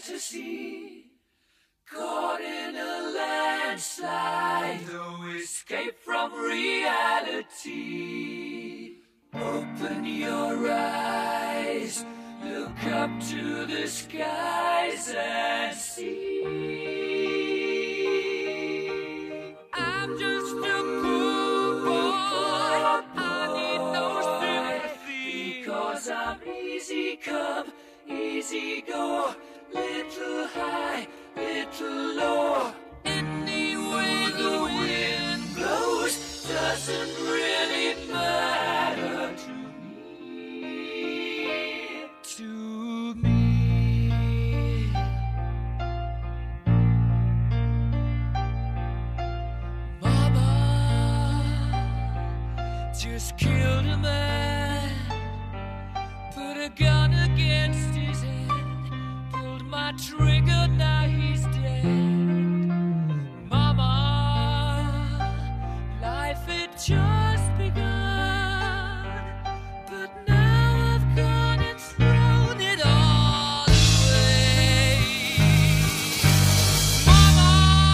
fantasy, caught in a landslide, no escape from reality. Open your eyes, look up to the skies and see. I'm just a poor boy, I need no sympathy, because I'm easy come, easy go, little high, little low. Any way the wind blows doesn't really matter to me. To me. Mama just killed a man, put a gun against his head, pulled my trigger, now he's dead. Mama, life had just begun, but now I've gone and thrown it all away. Mama,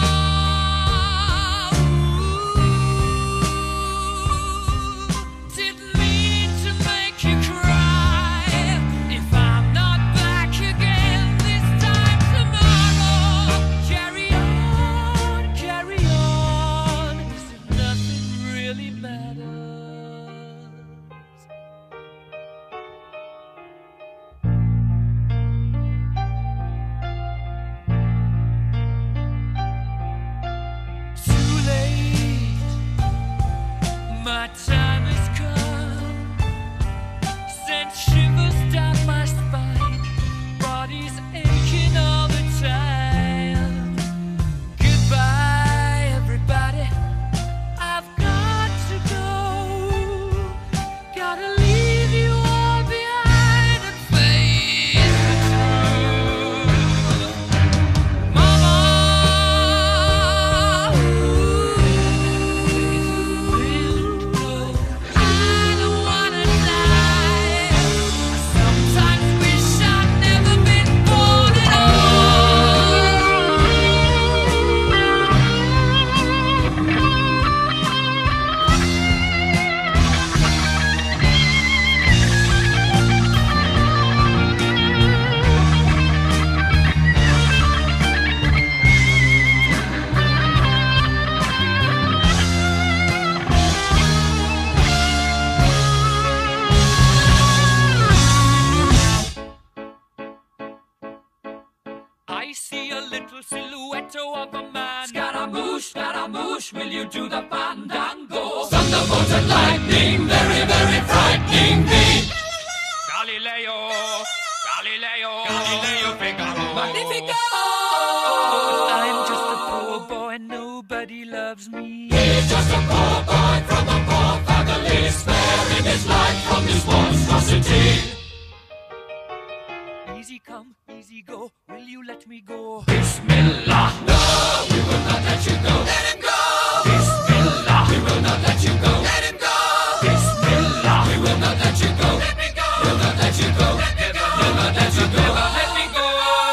didn't mean to make you cry. If I'm not back again this time tomorrow, carry on, carry on, 'cause nothing really matters. Too late, my time has come, sent shivers down my spine, body's aching all the time. Goodbye, everybody, I've got to go, gotta leave you all behind and face the truth. Mama, I don't wanna die. I sometimes wish I'd never been born at I see a little silhouette of a man. Scaramouche, will you do the fandango? Thunderbolt and lightning, very, very frightening me. Galileo, Figaro. Magnifico! I'm just a poor boy, nobody loves me. He's just a poor boy from a poor family, sparing his life from this monstrosity. Easy come, easy go, will you let me go? Bismillah, no, we will not let you go. Let him go! Bismillah, we will not let you go. Let him go! Bismillah, we will not let you go. Let me go! We'll not let you go. Let me go! We'll not let you go. Let me go!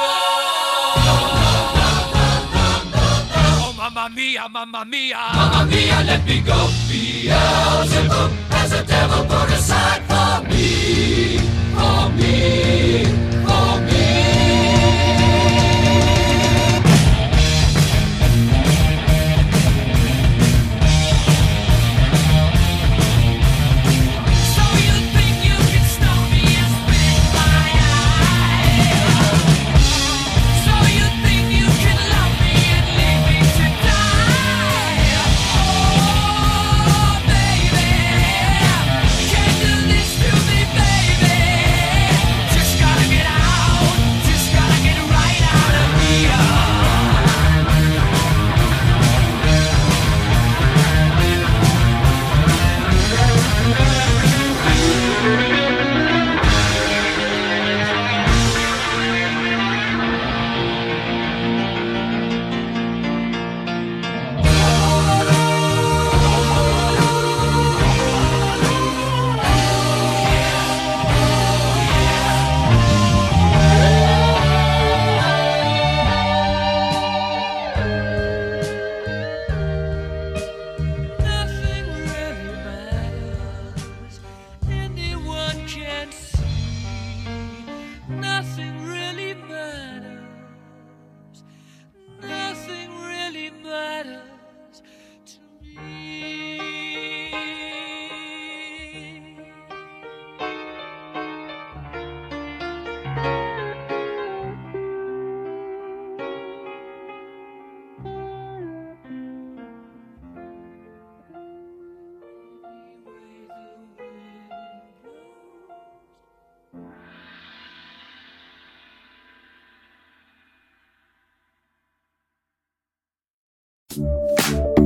Oh, mamma mia, mamma mia. Mamma mia, let me go. Beelzebub has a devil put aside for me. For me. For me. So you think you can stone me and spit in my eye? So you think you can love me and leave me to die? Oh, baby, can't do this.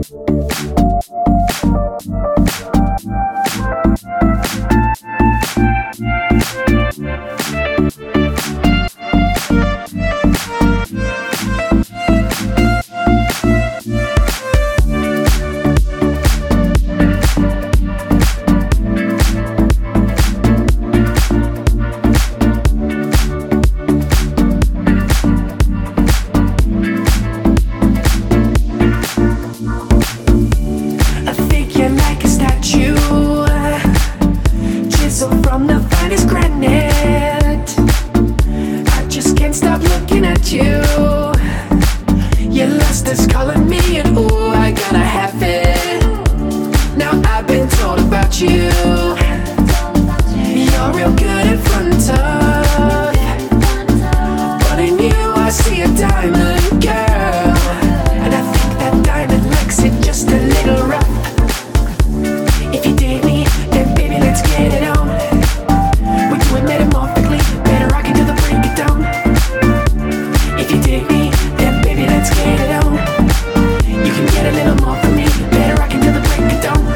From the finest granite, I just can't stop looking at you. Your lust is calling me, and ooh, I gotta have it. Now I've been told about you. You're real good in front of, but in you I see a diamond girl, and I think that diamond likes it just a little rough. If you dig me, then baby, let's get it on. Metamorphically, better rock until the break it down. If you dig me, then baby, let's get it on. You can get a little more from me, better rock until the break it down.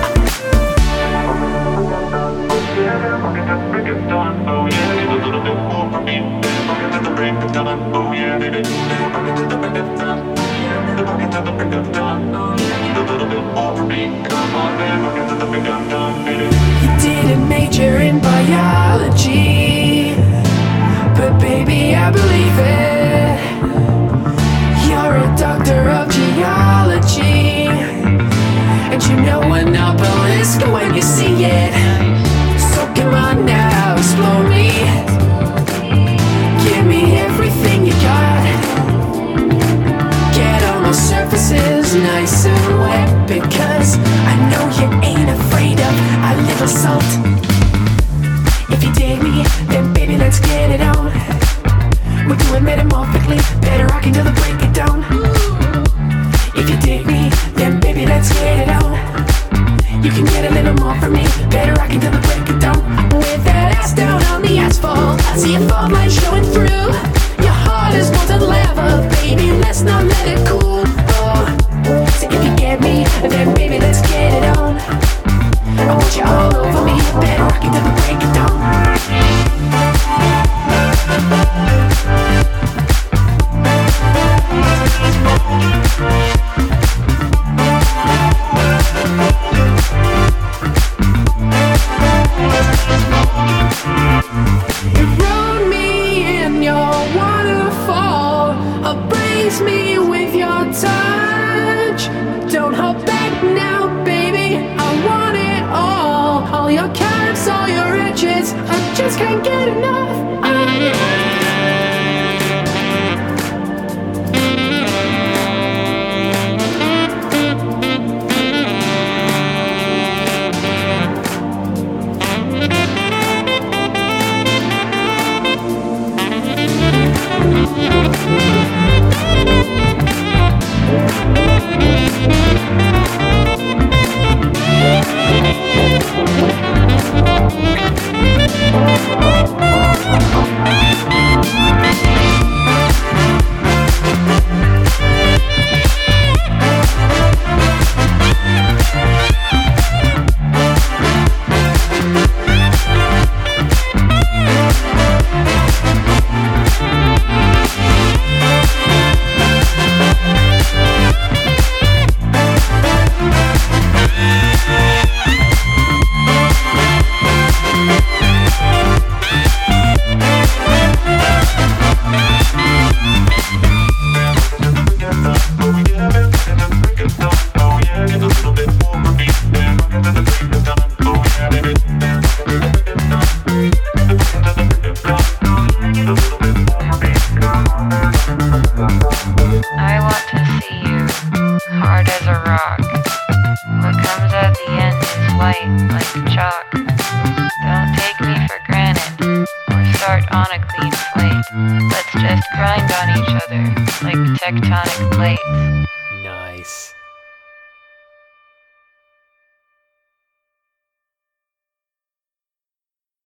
Oh yeah, need a little bit more from me. Rock until the break it down. Oh yeah, need it. Rock until the break it down. Rock until the break it down. Oh yeah, need a little bit more from me. Come on, man, rock until the break it down. You didn't major in biology, but baby, I believe it. You're a doctor of geology, and you know an obelisk when you see it. So come on now, explore me. Give me everything you got. Get on those surfaces nice and wet, because I know you ain't afraid of a little salt. If you dig me, then baby, let's get it on. We're doing metamorphically, better rock until the break it down. If you dig me, then baby, let's get it on. You can get a little more from me, better rock until the break it down. With that ass down on the asphalt, I see a fault line showing through. Your heart is molten lava, baby, let's not let it cool. Oh, so if you get me, then baby, let's get it on. I want you all over me, better rock until the break it down. Erode me in your waterfall, abrase me with your touch. Don't hold back now, baby, I want it all your curves, all your edges, I just can't get enough. I want to see you, hard as a rock. What comes at the end is white like chalk. Don't take me for granted, or start on a clean slate. Let's just grind on each other like tectonic plates. Nice.